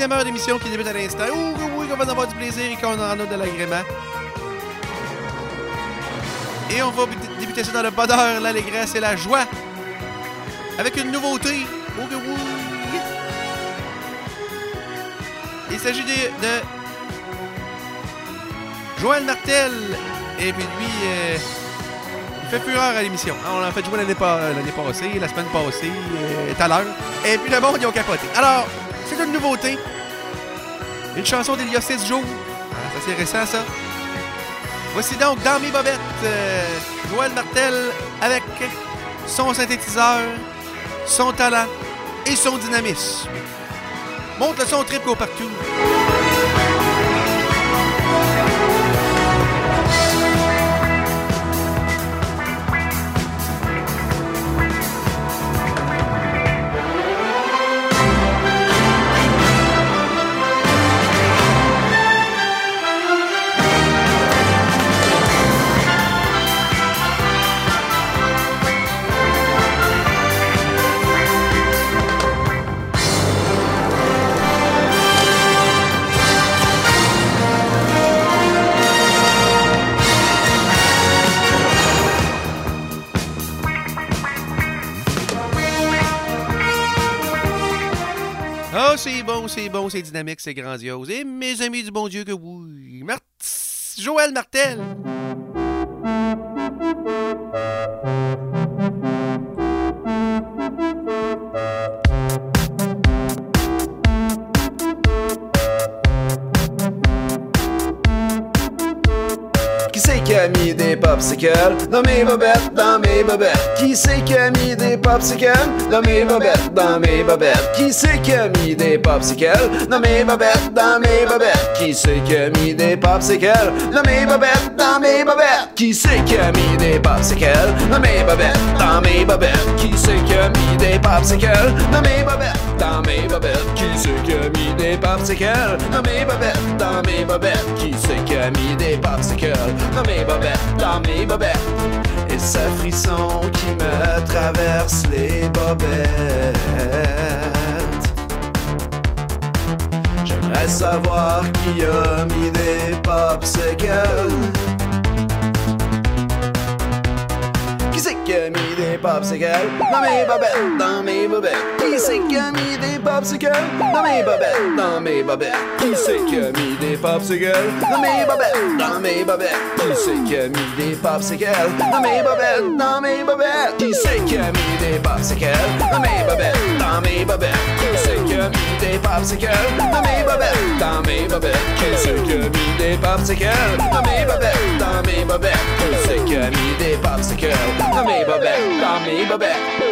deuxième heure d'émission qui débute à l'instant. Oui, qu'on va en avoir du plaisir et qu'on en a de l'agrément. Et on va débuter ça dans le bonheur, l'allégresse et la joie. Avec une nouveauté. Oui. Il s'agit de Joël Martel. Et puis lui, il fait fureur à l'émission. On l'a fait jouer l'année passée, la semaine passée, tout à l'heure. Et puis le monde, ils ont capoté. Alors, c'est une nouveauté. Une chanson d'il y a 6 jours. Ça, c'est récent, ça. Voici donc Dans mes bobettes, Joël Martel avec son synthétiseur, son talent et son dynamisme. Monte le son triple partout. C'est bon, c'est dynamique, c'est grandiose. Et mes amis du bon Dieu que oui. Joël Martel. Qui c'est qui a mis des popsicles dans mes bobettes, dans mes bobettes? Qui c'est qui a mis des popsicles dans mes bobettes, dans mes bobettes? Qui c'est qui a mis des popsicles dans mes bobettes, dans mes bobettes? Qui c'est qui a mis des popsicles dans mes bobettes, dans mes bobettes? Qui c'est qui a mis des popsicles dans mes bobettes, dans mes bobettes? Qui c'est qui a mis des popsicles dans mes bobettes, dans mes bobettes? Qui c'est qui a mis des popsicles dans mes bobettes, dans mes bobettes? Qui c'est qui a mis des popsicles dans mes bobettes, dans mes bobettes? Et ce frisson qui me traverse les bobettes. J'aimerais savoir qui a mis des popsicles. Qui c'est qui a mis des popsicles dans mes bobettes, dans mes bobettes? Qui c'est qui a mis des popsicles dans mes bobettes, dans mes bobettes? Qui c'est qui a mis des popsicles dans mes bobettes, dans mes bobettes? Qui c'est qui a mis des popsicles dans mes bobettes, dans mes bobettes? Qui c'est qui a mis des popsicles dans mes bobettes, dans mes bobettes? Qui c'est qui a mis des popsicles dans mes bobettes, dans mes bobettes? Qui c'est qui a mis des popsicles dans mes bobettes, dans mes bobettes? Qui c'est qui a mis des popsicles dans mes bobettes, dans mes bobettes?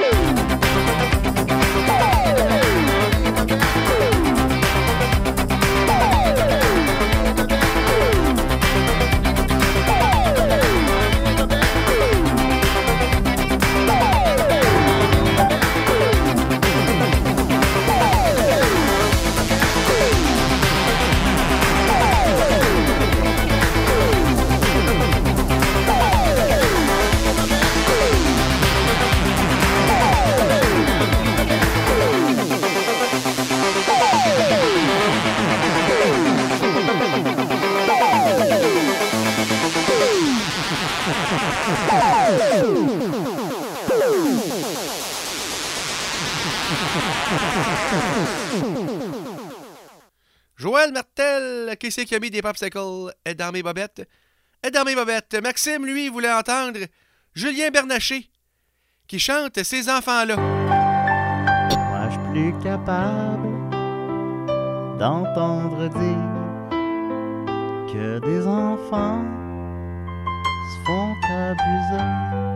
Joël Martel, qui c'est qui a mis des popsicles dans mes bobettes? Dans mes bobettes. Maxime, lui, voulait entendre Julien Bernatchez, qui chante Ces enfants-là. Moi, je suis plus capable d'entendre dire que des enfants se font abuser.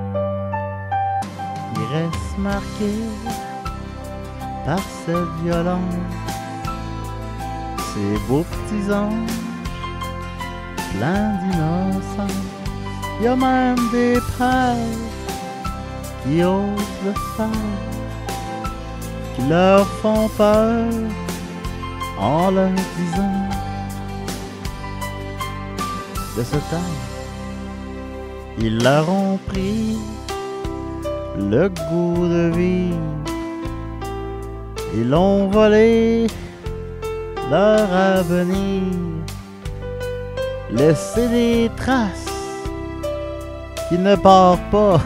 Ils restent marqués par cette violence. Ces beaux petits anges, pleins d'innocence. Y a même des pères qui osent le faire, qui leur font peur en leur disant de se taire. Ils leur ont pris le goût de vivre, ils l'ont volé leur avenir. Laissez des traces qui ne partent pas.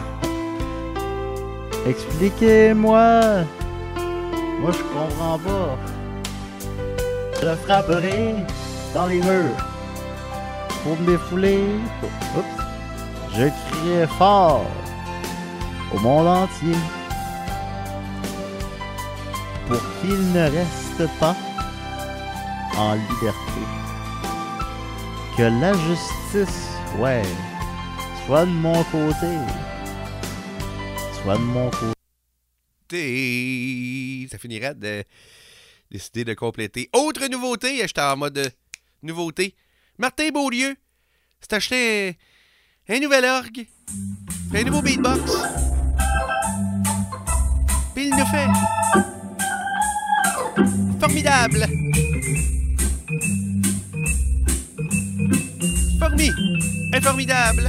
Expliquez-moi. Moi, je comprends pas. Je frapperai dans les murs pour me défouler. Oups. Je crierai fort au monde entier pour qu'il ne reste pas en liberté. Que la justice, ouais, soit de mon côté. Soit de mon côté. Ça finirait de décider de compléter. Autre nouveauté, j'étais en mode nouveauté. Martin Beaulieu s'est acheté un nouvel orgue, un nouveau beatbox. Puis il nous fait formidable. Formidable.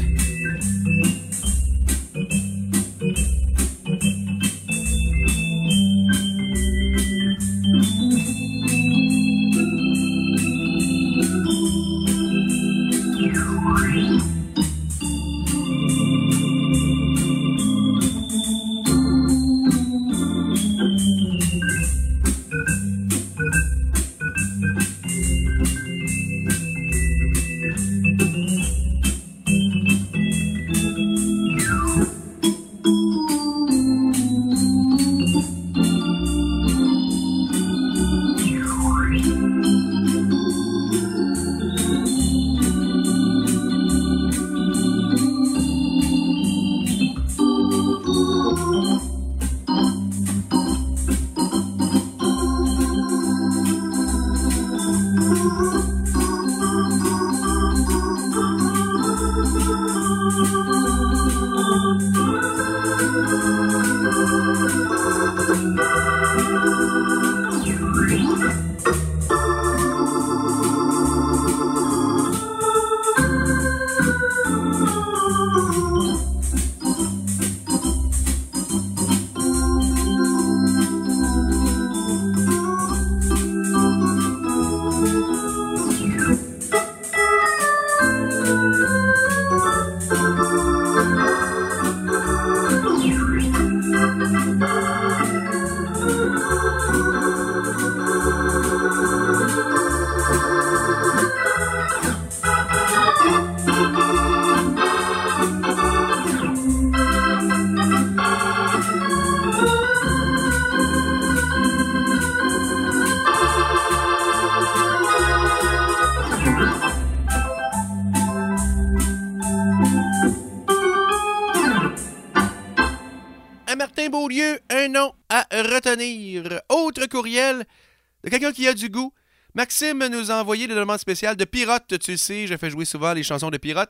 Martin Beaulieu, un nom à retenir. Autre courriel de quelqu'un qui a du goût. Maxime nous a envoyé des demandes spéciales de Pirotte. Tu le sais, je fais jouer souvent les chansons de Pirotte.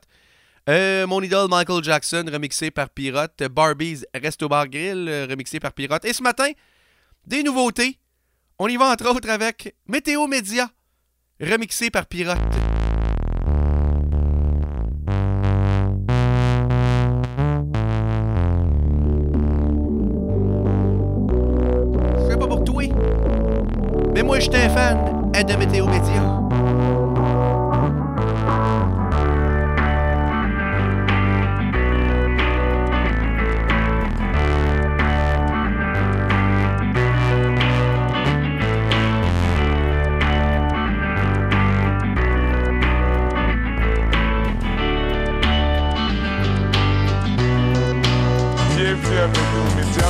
Mon idole Michael Jackson, remixé par Pirotte. Barbie's Resto Bar Grill, remixé par Pirotte. Et ce matin, des nouveautés. On y va entre autres avec Météo Média, remixé par Pirotte. Mais moi, j'étais un fan de Météo Média. Bienvenue à Météo Média.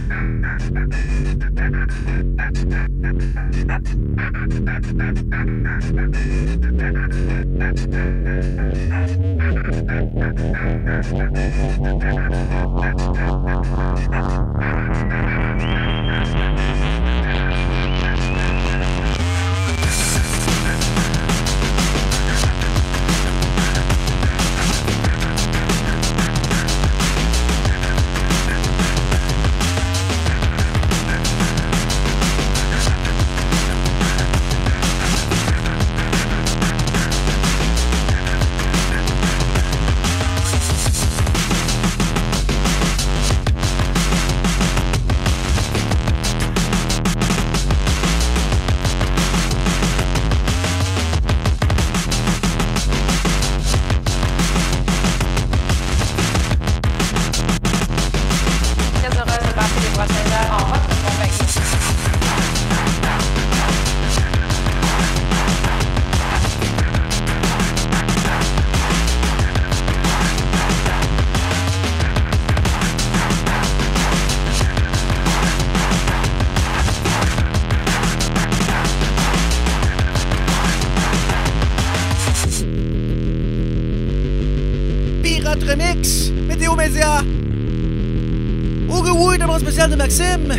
Remix, Météo Média. Ougoui, demande spéciale de Maxime.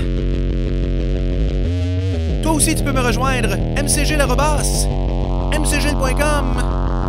Toi aussi, tu peux me rejoindre. mcg@mcg.com.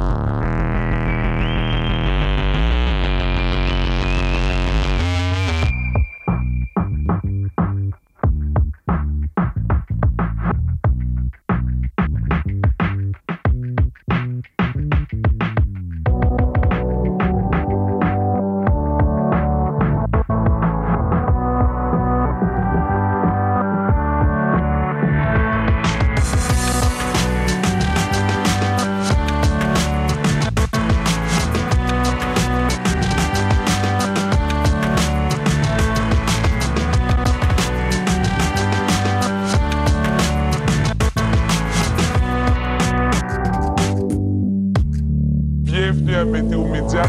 Bienvenue à Météo Média.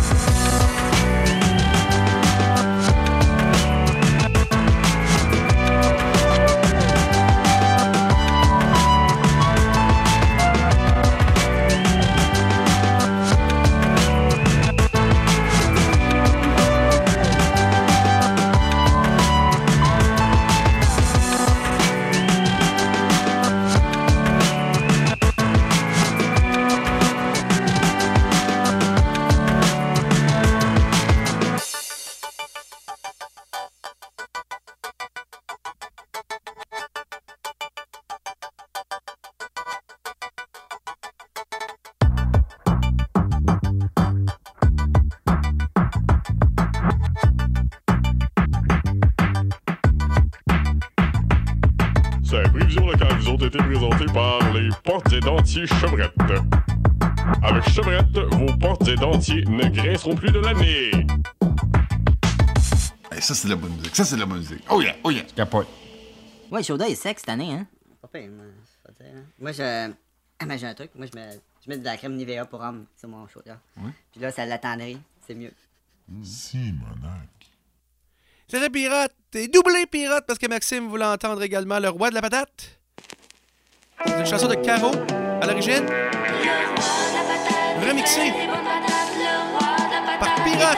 Ces prévisions locales vous ont été présentées par les portes et dentiers Chevrette. Avec Chevrette, vos portes et dentiers ne grinceront plus de l'année. Hey, ça, c'est de la bonne musique. Ça, c'est de la bonne musique. Oh yeah, oh yeah. Capote. Ouais, Shoda est sec cette année, hein? Pas pire, moi, ça veut dire, hein. Moi, j'ai un truc. Moi, je mets de la crème Nivea pour homme sur mon Shoda. Ouais. Puis là, ça l'attendrit. C'est mieux. Simonac. C'était Pirate et doublé Pirate parce que Maxime voulait entendre également Le Roi de la Patate. C'est une chanson de Caro à l'origine. Remixée par Pirate.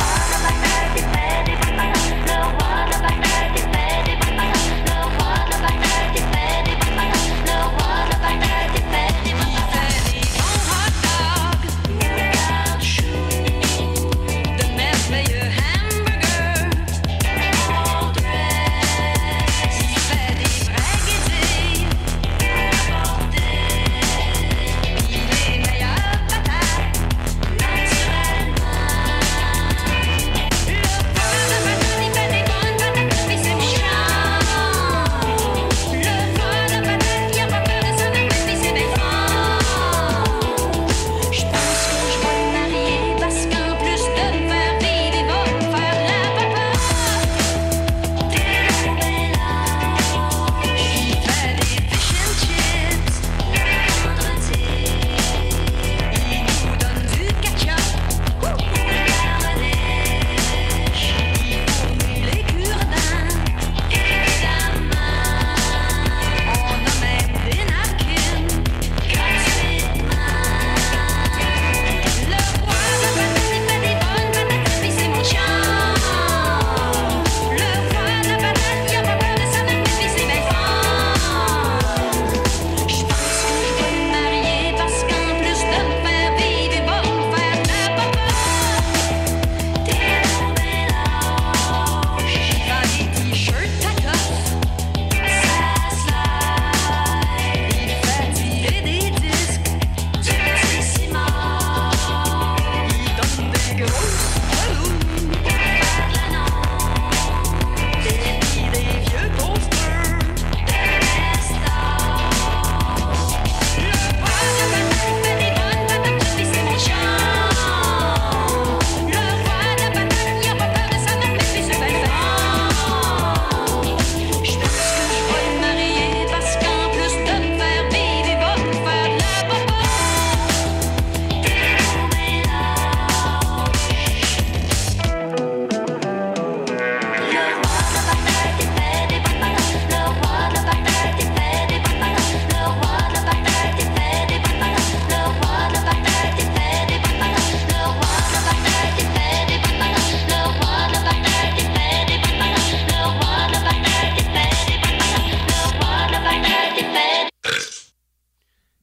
Le roi de la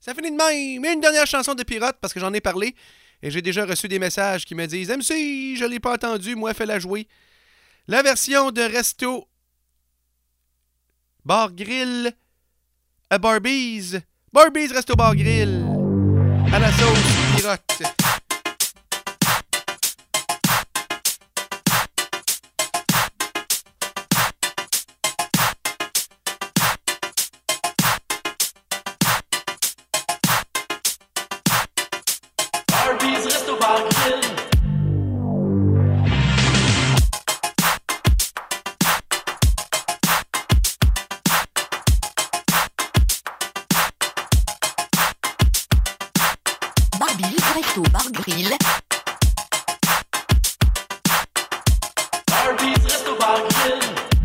Ça finit de même. Mais une dernière chanson de Pirate, parce que j'en ai parlé. Et j'ai déjà reçu des messages qui me disent « MC, je l'ai pas entendu, moi, fais-la jouer. » La version de Resto Bar Grill à Barbies. Barbies Resto Bar Grill. À la sauce Pirate. Barbies Resto Bar Grill. Barbies Resto Bar Grill. Barbies Resto Bar Grill.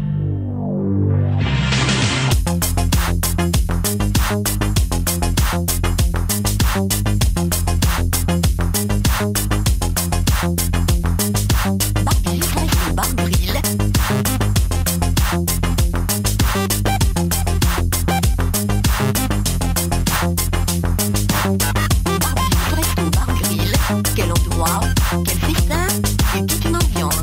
Barbies Resto Bar Grill. Barbies Resto Bar Grill. Quel endroit, quel festin et toute une ambiance.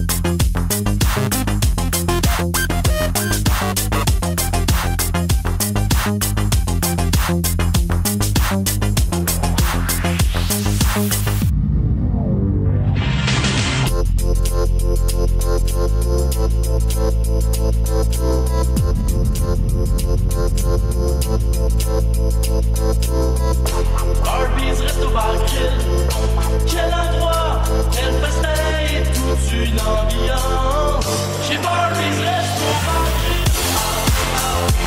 Barbies Resto Bar Grill. Quel endroit, quel festin et toute une ambiance. Chez Barbies Resto Bar Grill.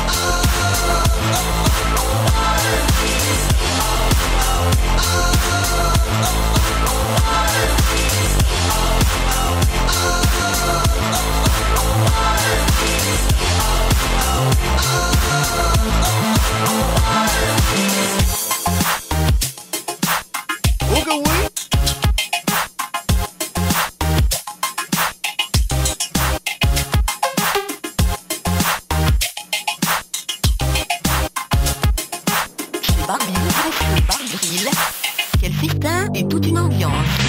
Oh que oui! Chez Barbies Resto Bar Grill. Quel festin et toute une ambiance.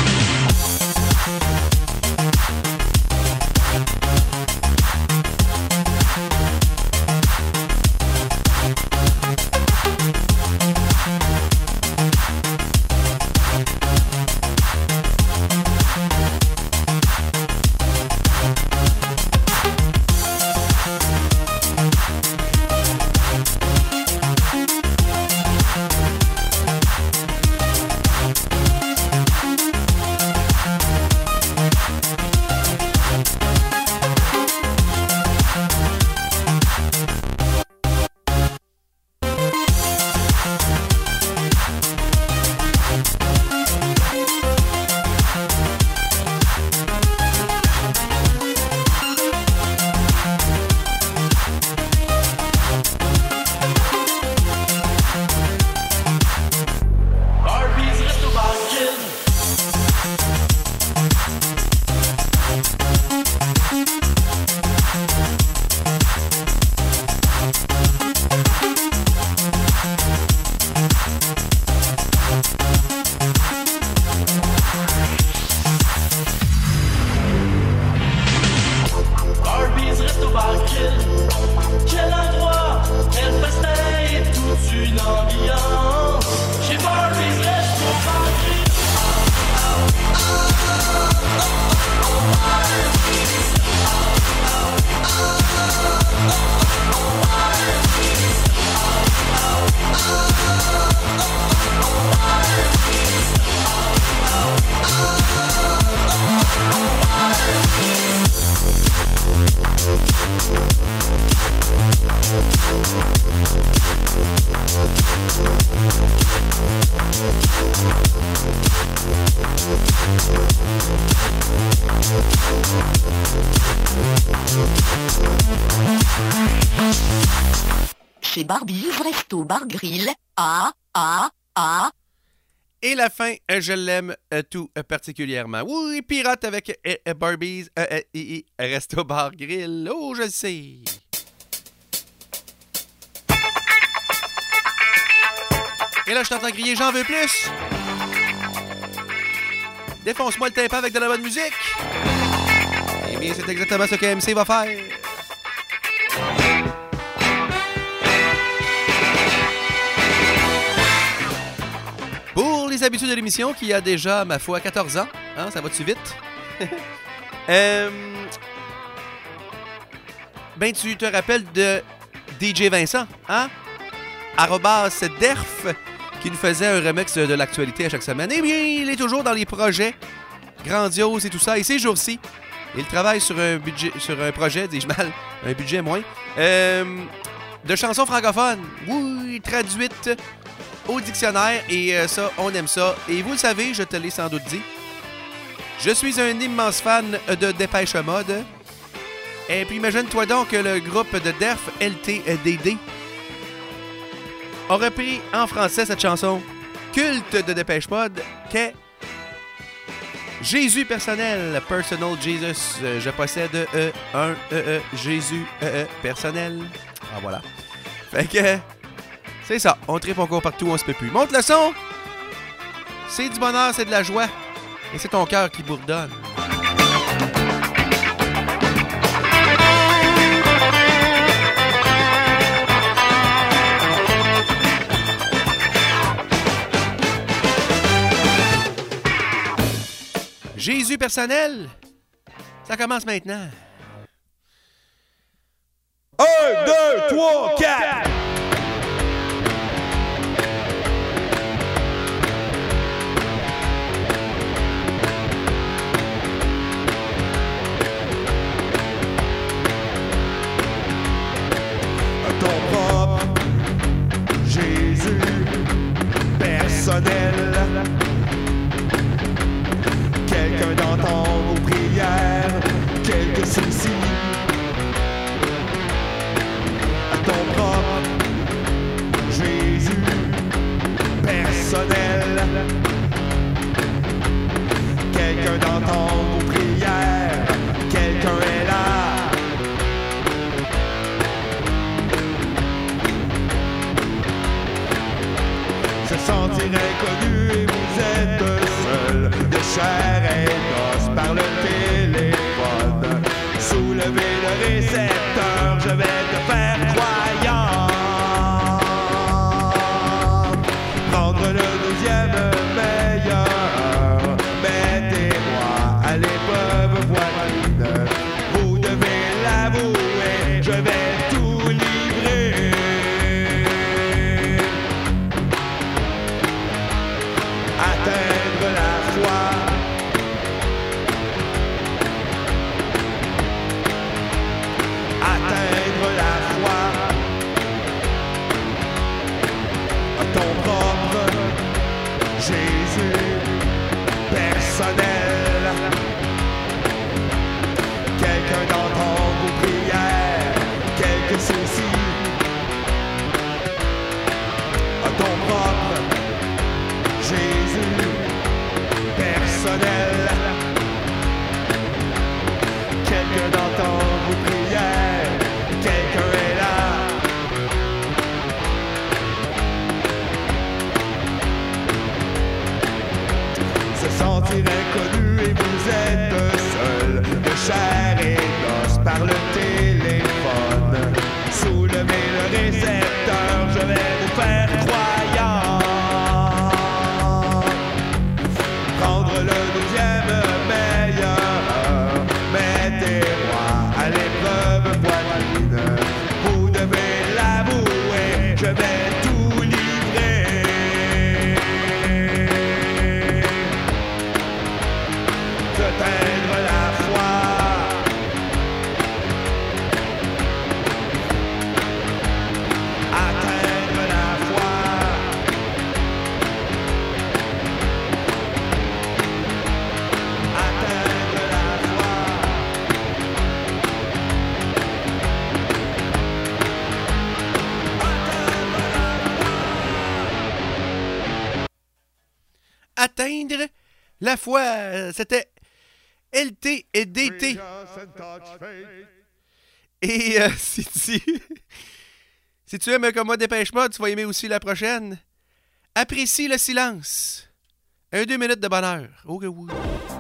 Barbies Resto Bar Grill. Barbies Resto Bar Grill. Quel endroit, quel festin et toute une ambiance. Chez Barbies Resto Bar Grill. Chez Barbies Resto Bar Grill. Et la fin, je l'aime tout particulièrement. Oui, Pirate avec Barbies, Resto Bar Grill. Oh, je le sais. Et là, je t'entends crier « J'en veux plus ». Défonce-moi le tympan avec de la bonne musique. Eh bien, c'est exactement ce que MC va faire. Pour les habitudes de l'émission, qui a déjà, ma foi, 14 ans, hein, ça va-tu vite? Ben, tu te rappelles de DJ Vincent, hein? @derf, qui nous faisait un remix de l'actualité à chaque semaine. Eh bien, il est toujours dans les projets grandioses et tout ça. Et ces jours-ci, il travaille sur un projet, dis-je mal, un budget moins, de chansons francophones. Oui, traduites au dictionnaire. Et ça, on aime ça. Et vous le savez, je te l'ai sans doute dit, je suis un immense fan de Dépêche Mode. Et puis imagine-toi donc que le groupe de Derf, LTDD, a repris en français cette chanson culte de Dépêche Mode qu'est Jésus personnel, Personal Jesus. Je possède un Jésus personnel. Ah voilà. Fait que c'est ça, on tripe encore partout, on se peut plus. Monte le son! C'est du bonheur, c'est de la joie. Et c'est ton cœur qui bourdonne. Jésus personnel, ça commence maintenant. 1, 2, 3, 4! Ton propre Jésus personnel. Quelqu'un d'entendre vos prières, quelques soucis. À ton propre Jésus personnel. Quelqu'un d'entendre vos prières, quelqu'un est là. Se sentir inconnu et vous êtes seul, de chair et d'os par le téléphone. Soulevez le récepteur, je vais te faire croyant. Prendre le 12e meilleur, mettez-moi à l'épreuve poitrine. Vous devez l'avouer, je vais tout livrer. Atteindre la foi. Atteindre la foi. Ton propre Jésus personnel. Quelqu'un d'entendre vos prières, quelques soucis. Ton propre Jésus personnel. Quelqu'un d'entendre vos prières, quelqu'un est là. Se sentir inconnu et vous êtes seul, de chair et d'os par le téléphone. Soulevez le récepteur, je vais vous faire croyant. Prendre le 12e meilleur, mettez-moi à l'épreuve poitrine. Vous devez l'avouer, je vais tout livrer. Atteindre la foi. Atteindre la foi. Atteindre la foi. Atteindre la foi, c'était LT et DT. Et si tu aimes comme moi Dépêche Mode, tu vas aimer aussi la prochaine. Apprécie le silence. 2 minutes de bonheur. Oh que oui.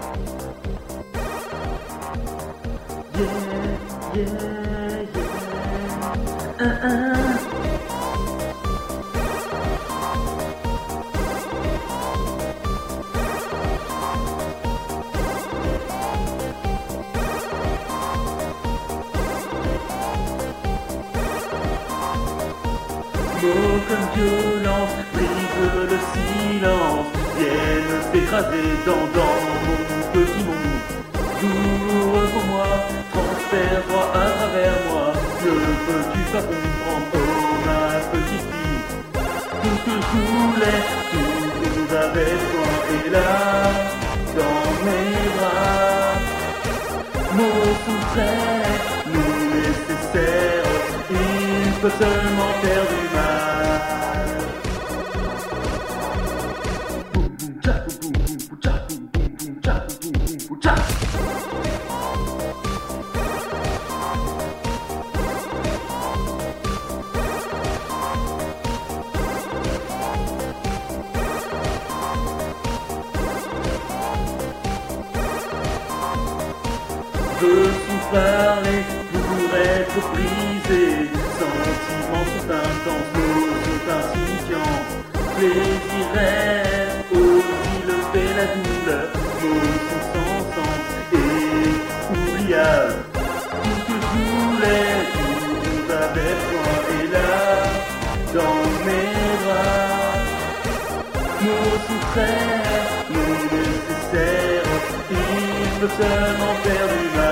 Mots comme violence brisent le silence, viennent s'écraser dans mon petit monde. Douloureux pour moi, transfère-toi à travers moi. Ne peux-tu pas comprendre, oh ma petite fille? Tout ce que je voulais, tout ce que nous avait besoin est là, dans mes bras. Mots soustraits, nous nécessaires, il peut seulement faire du mal. Boum boum tcha, boum boum boum tcha, boum boum boum tcha, boum boum boum tcha. Veux parler pour être brisé, sentiments sont intenses, mots sont insignifiants, plaisir est aussi le fait la douleur, mots sont sans sens et oubliables. Tout ce que je voulais, tout ce que j'avais besoin est là, dans mes bras. Mots soustraits, mots nécessaires, ils peuvent seulement faire du mal.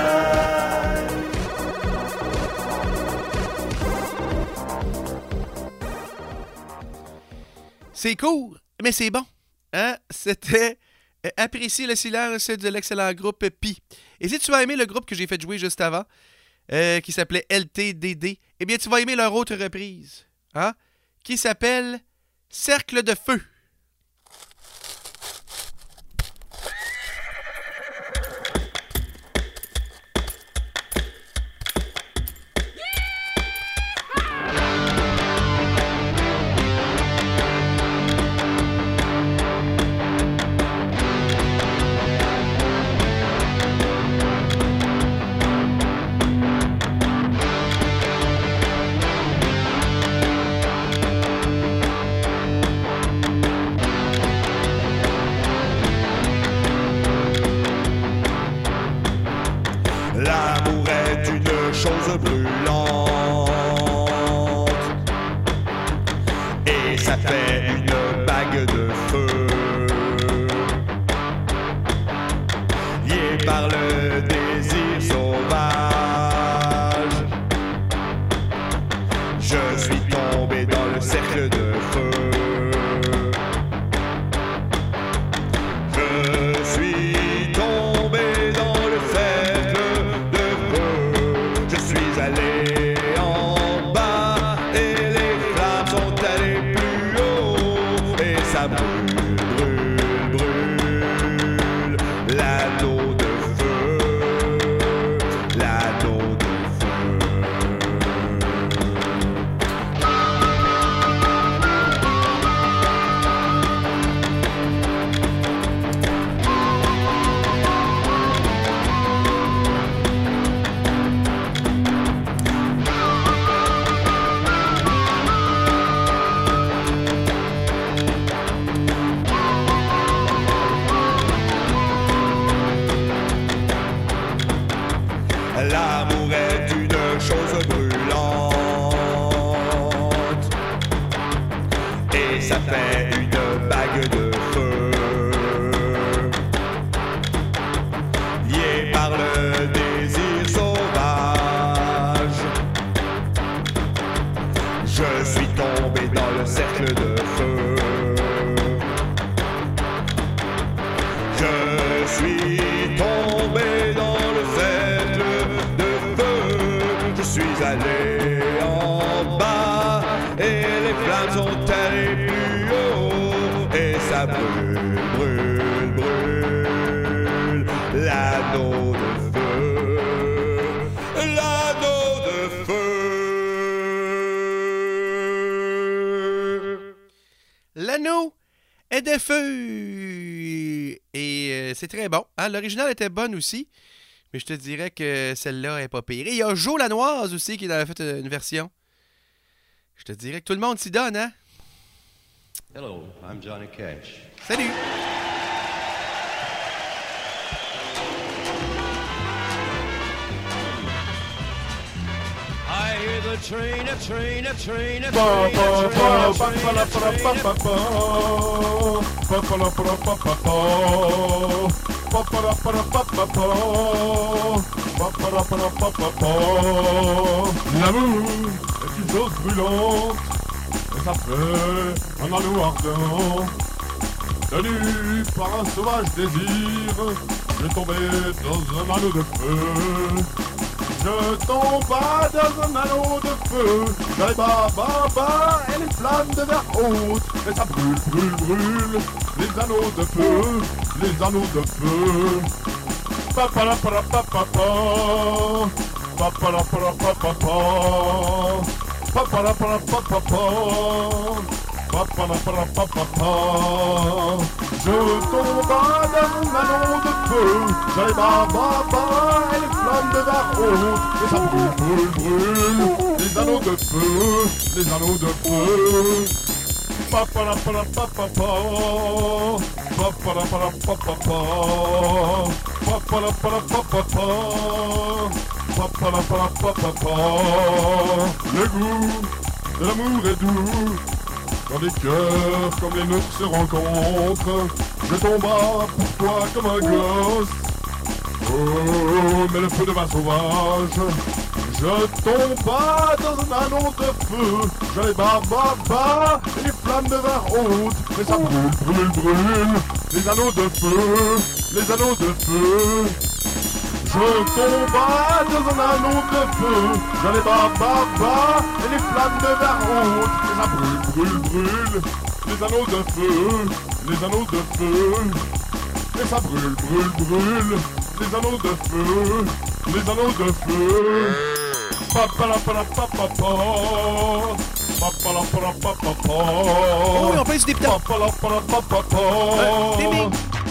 C'est court, mais c'est bon. Hein? C'était Apprécier le silence de l'excellent groupe Pi. Et si tu vas aimer le groupe que j'ai fait jouer juste avant, qui s'appelait LTDD, eh bien, tu vas aimer leur autre reprise, hein? Qui s'appelle Cercle de feu. L'amour est une chose brûlante et ça fait une bague de feu liée par le désir sauvage. Je suis tombé dans le cercle de feu. Je suis tombé dans le cercle de feu. Je suis allé en bas et les flammes sont allées plus haut. Et ça brûle, brûle, brûle. L'anneau de feu, l'anneau de L'amour est une chose brûlante et ça fait une bague de feu liée par le désir sauvage. Je suis tombé dans le cercle de feu. Je suis tombé dans le cercle de feu. Je suis allé en bas et les flammes sont allées plus haut. Et ça brûle, brûle, brûle. L'anneau de feu, l'anneau de feu. L'anneau est de feu. Et c'est très bon. Hein? L'original était bonne aussi. Mais je te dirais que celle-là est pas pire. Et il y a Jo Lanoise aussi qui en a fait une version. Je te dirais que tout le monde s'y donne, hein? Hello, I'm Johnny Cash. Salut! I hear the train, a train, a train, a L'amour est une chose brûlante, et ça fait un anneau ardent. Tenu par un sauvage désir, je tombais dans un anneau de feu. Je tombe pas dans un anneau de feu. J'allais bas, et les flammes de verre haute. Et ça brûle, brûle, brûle. Les anneaux de feu, les anneaux de feu. Papa la papa papa. Papa la papa papa. Papa la papa papa. Papa la papa papa. Je tombe dans un anneau de feu. J'allais bas, et les flammes de verre haute. Et ça brûle, brûle, brûle. Les anneaux de feu, les anneaux de feu. Papa la papa papa. Papa la papa papa. Papa la papa papa. Papa la papa papa. Le goût de l'amour est doux. Quand des cœurs comme les nôtres se rencontrent, je tombe pour toi comme un gosse. Oh, mais le feu devint sauvage. Je tombe pas dans un anneau de feu. J'allais bas, et les flammes devinrent hautes. Mais ça brûle, brûle, brûle. Les anneaux de feu, les anneaux de feu. Je tombe dans un anneau de feu. J'allais bas, et les flammes devinrent hautes. Et ça brûle, brûle, brûle. Les anneaux de feu, les anneaux de feu. Et ça brûle, brûle, brûle. Les anneaux de feu, les anneaux de feu. Papa la papa papa. Papa la papa papa. Oh oui, on fait du député. Papa la papa papa. Ding,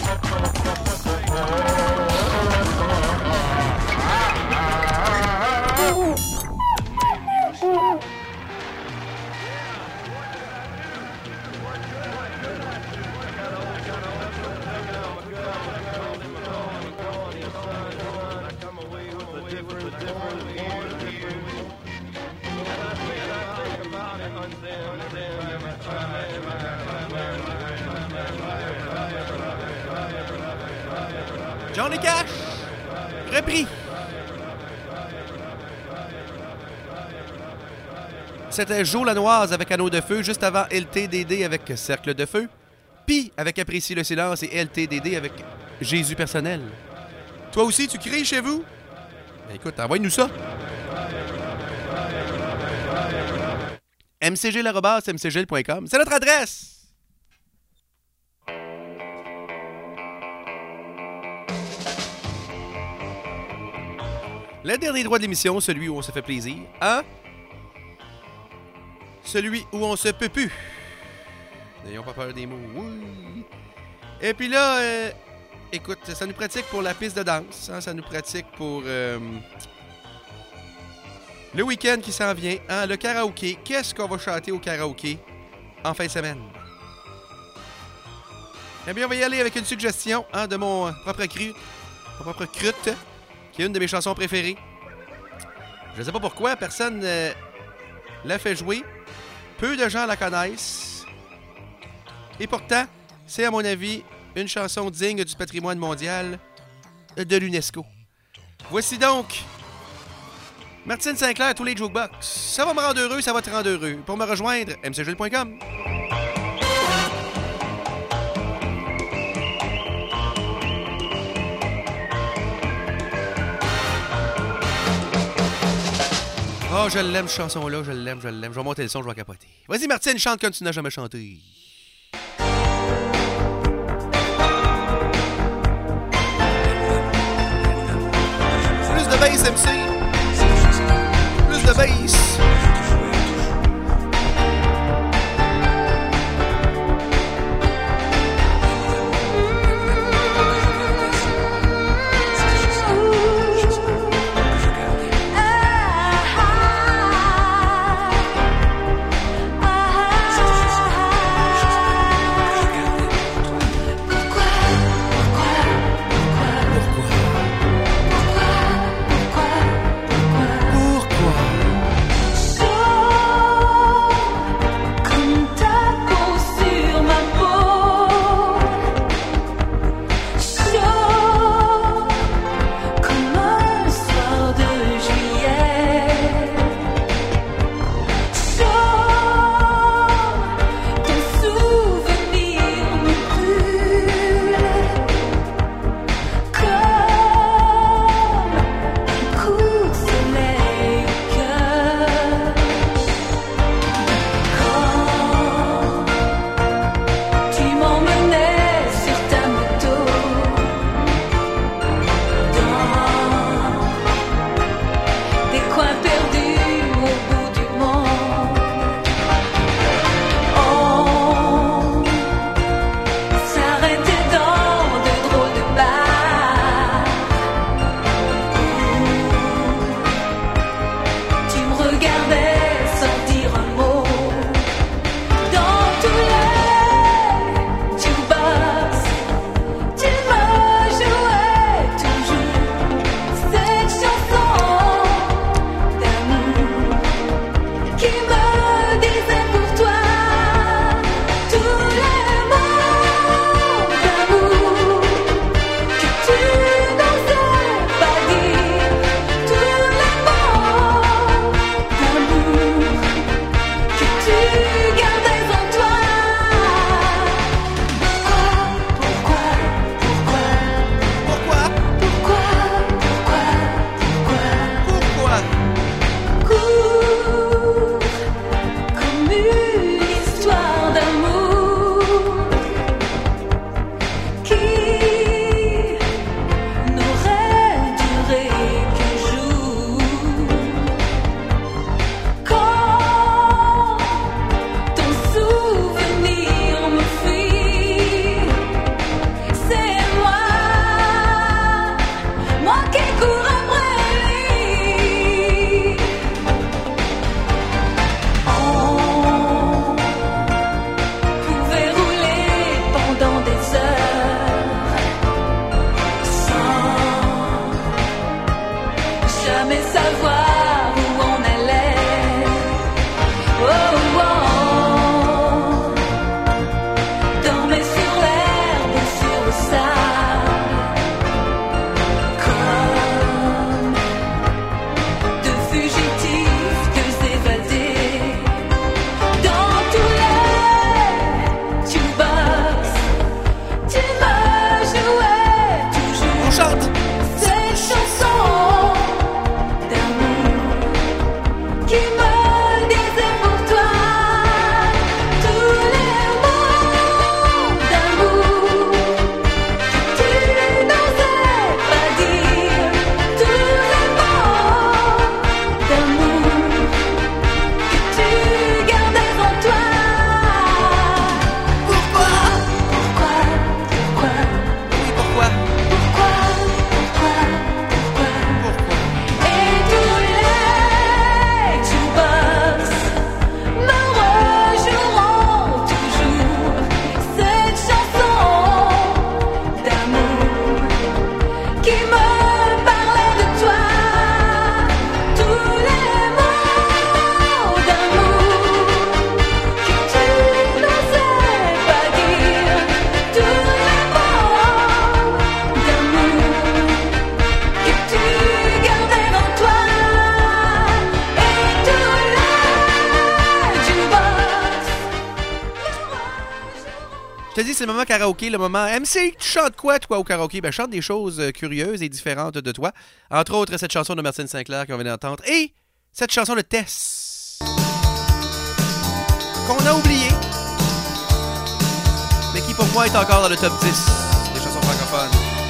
Johnny Cash, repris. C'était Jo Lanoise avec Anneau de feu, juste avant LTDD avec Cercle de feu, puis avec Apprécie le silence et LTDD avec Jésus personnel. Toi aussi, tu cries chez vous? Ben écoute, envoie-nous ça. mcgl@mcgl.com, c'est notre adresse. Le dernier droit de l'émission, celui où on se fait plaisir, hein? Celui où on se peut plus. N'ayons pas peur des mots. Oui. Et puis là, écoute, ça nous pratique pour la piste de danse. Hein? Ça nous pratique pour le week-end qui s'en vient. Hein? Le karaoké. Qu'est-ce qu'on va chanter au karaoké en fin de semaine? Eh bien, on va y aller avec une suggestion de mon propre crute, qui est une de mes chansons préférées. Je ne sais pas pourquoi, personne l'a fait jouer. Peu de gens la connaissent. Et pourtant, c'est à mon avis une chanson digne du patrimoine mondial de l'UNESCO. Voici donc Martine Sinclair, tous les jukebox. Ça va me rendre heureux, ça va te rendre heureux. Pour me rejoindre, mcgl.com. Oh, je l'aime, cette chanson-là, je l'aime. Je vais monter le son, je vais capoter. Vas-y, Martine, chante comme tu n'as jamais chanté. Plus de bass, MC. Plus de bass. Je te dis, c'est le moment karaoké, le moment MC. Tu chantes quoi, toi, au karaoké? Ben, chante des choses curieuses et différentes de toi. Entre autres, cette chanson de Martine Sinclair qu'on vient d'entendre et cette chanson de Tess qu'on a oubliée, mais qui pour moi est encore dans le top 10 des chansons francophones.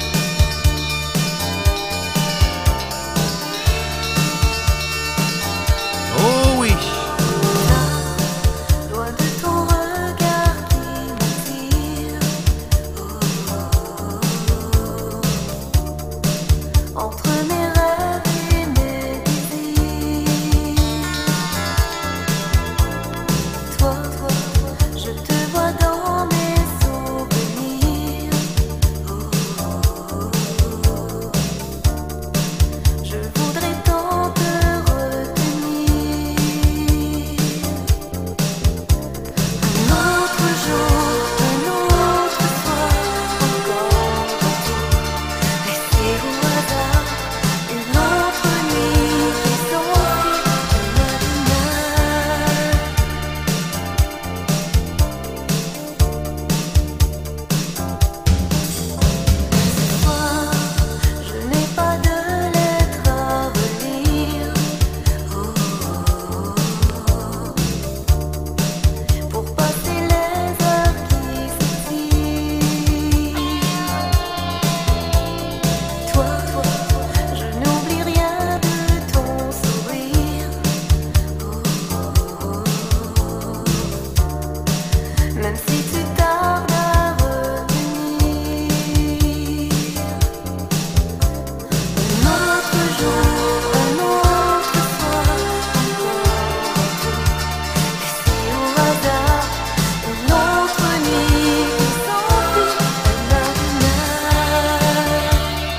Oh oui! Loin de ton regard qui m'attire, entre mes rêves et mes désirs. Toi, je te vois dans mes souvenirs. Je voudrais tant te retenir. Un autre jour, un autre soir, encore laissé au hasard, une autre nuit qui s'enfuit ce soir, je n'ai pas de lettres à relire. Pour passer les heures qui s'étirent. Toi, je n'oublie rien de ton sourire. Même si tu tardes à revenir. Un autre jour, un autre soir, laissé au hasard, une autre nuit qui s'enfuit, another night.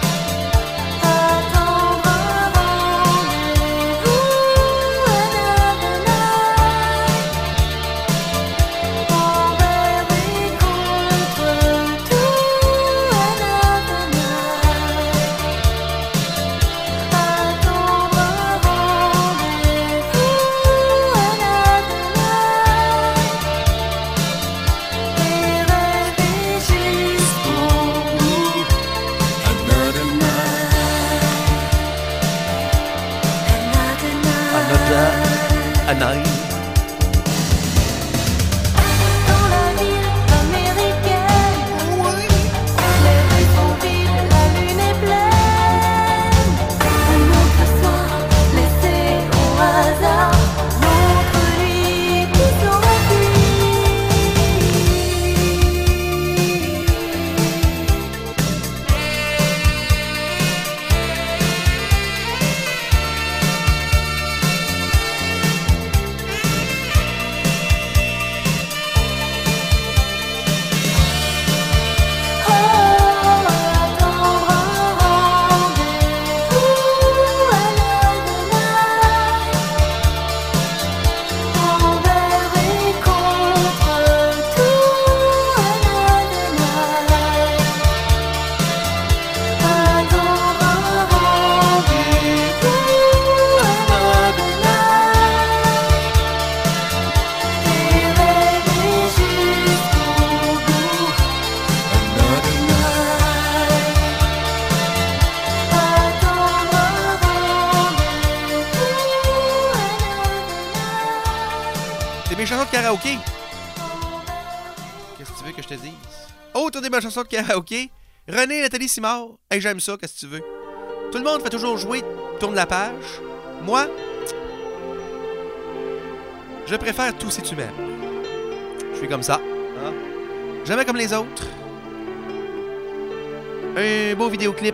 Attendre un rendez-vous, another night. Envers et contre tout, another night. Attendre un rendez-vous, another night. Et rêver jusqu'au bout, another night. Another night. Dans la ville américaine, les rues sont vides, la lune est pleine. Un autre soir, laissé au hasard, l'autre nuit qui Mes chansons de karaoké. Qu'est-ce que tu veux que je te dise? Autre des belles chansons de karaoké. René Nathalie Simard. Hey, j'aime ça, qu'est-ce que tu veux? Tout le monde fait toujours jouer Tourne la page. Moi, je préfère Tout si tu m'aimes. Je suis comme ça. Hein? Jamais comme les autres. Un beau vidéoclip.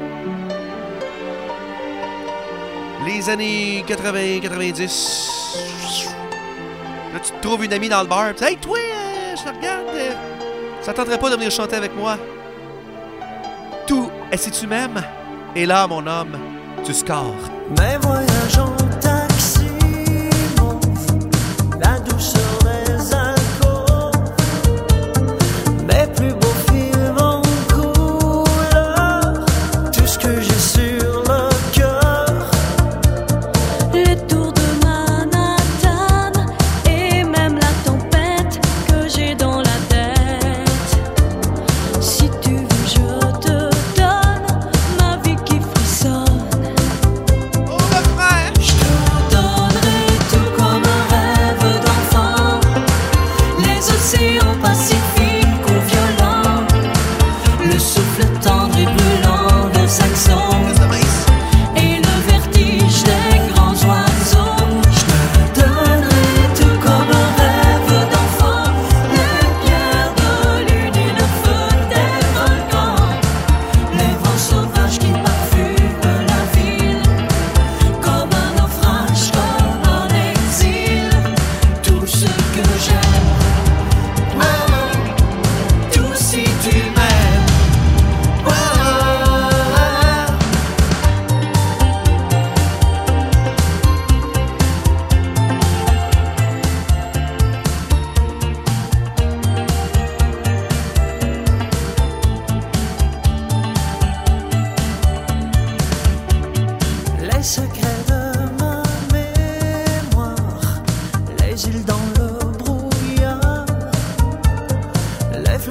Les années 80-90. Là, tu te trouves une amie dans le bar. Hey, toi, je te regarde. Ça tenterait pas de venir chanter avec moi? Tout, et si tu m'aimes? Et là, mon homme, tu scores. Mes voyages en taxi m'offrent la douceur des alcools. Mes plus beaux films en couleur. Tout ce que j'ai sur le cœur. Les tours de Manhattan et même la tempête que j'ai dans la tête.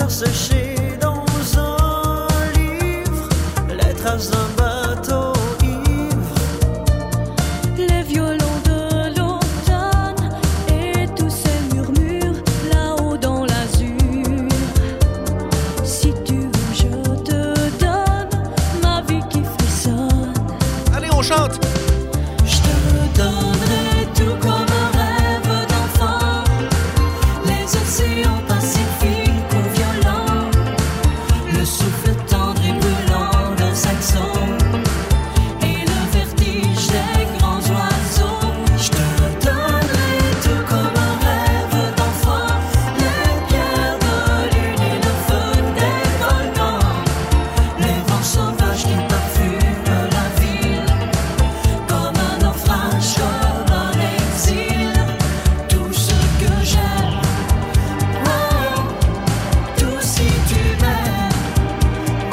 faire sécher dans un livre les traces d'un bateau ivre. Les violons de l'automne et tous ces murmures là-haut dans l'azur. Si tu veux, je te donne ma vie qui frissonne. Allez, on chante! Je te donnerai tout comme un rêve d'enfant. Les océans pacifiques ou violents, le souffle tendre et brûlant d'un saxon et le vertige des grands oiseaux. Je te donnerai tout comme un rêve d'enfant. Les pierres de lune et le feu des volcans, les vents sauvages qui parfument la ville, comme un naufrage, comme un exil. Tout ce que j'aime, oh, tout si tu m'aimes, oh,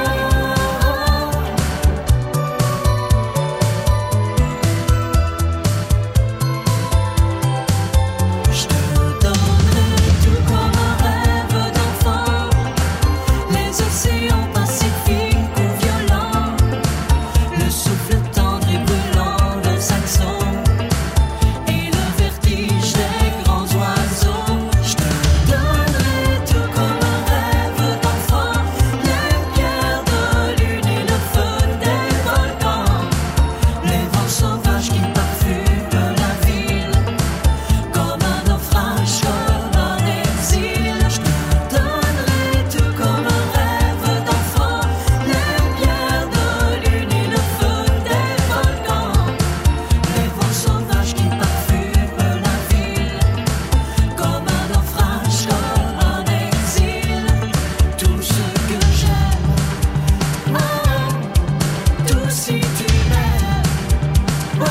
je te donnerai tout comme un rêve d'enfant. Les océans pacifiques ou violents, le souffle tendre et brûlant d'un saxon et le vertige des grands oiseaux. Je te donnerai tout comme un rêve d'enfant. Les pierres de lune et le feu des volcans, les vents sauvages qui parfument la ville, comme un naufrage, comme un exil. Je te donnerai tout comme un rêve d'enfant. Les pierres de lune et le feu des volcans, les vents sauvages qui parfument la ville, comme un naufrage, comme un exil. Tout ce que j'aime, oh, tout si tu m'aimes, oh.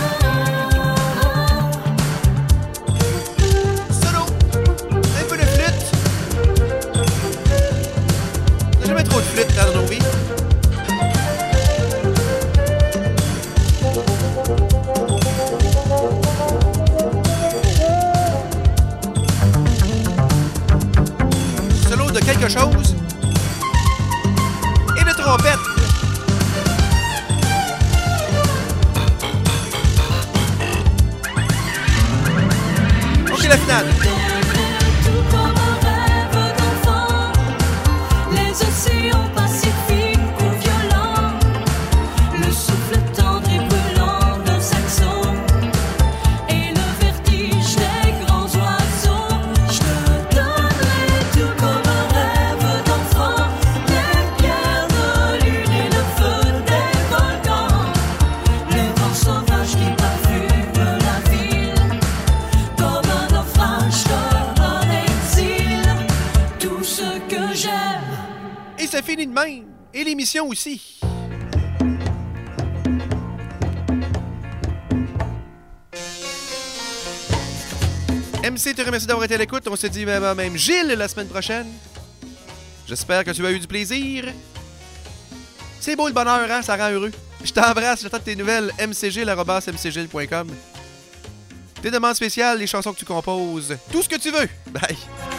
Solo! Un peu de flûte! On n'a jamais trop de flûte dans nos vies. Solo de quelque chose. Et de trompette. Ok, la finale. Tout comme un rêve d'enfant. Les océans pacifiques ou violents, le souffle tendre et brûlant d'un saxon et le vertige des grands oiseaux. Je te donnerai tout comme un rêve d'enfant. Les pierres de lune et le feu des volcans, les vents sauvages qui parfument la ville, comme un naufrage, comme un exil. Tout ce que j'aime. Et ça finit de même. Et l'émission aussi. MC te remercie d'avoir été à l'écoute. On se dit même Gilles la semaine prochaine. J'espère que tu as eu du plaisir. C'est beau le bonheur, hein? Ça rend heureux. Je t'embrasse, j'attends tes nouvelles. mcgilles@mcgilles.com. Tes demandes spéciales, les chansons que tu composes. Tout ce que tu veux. Bye.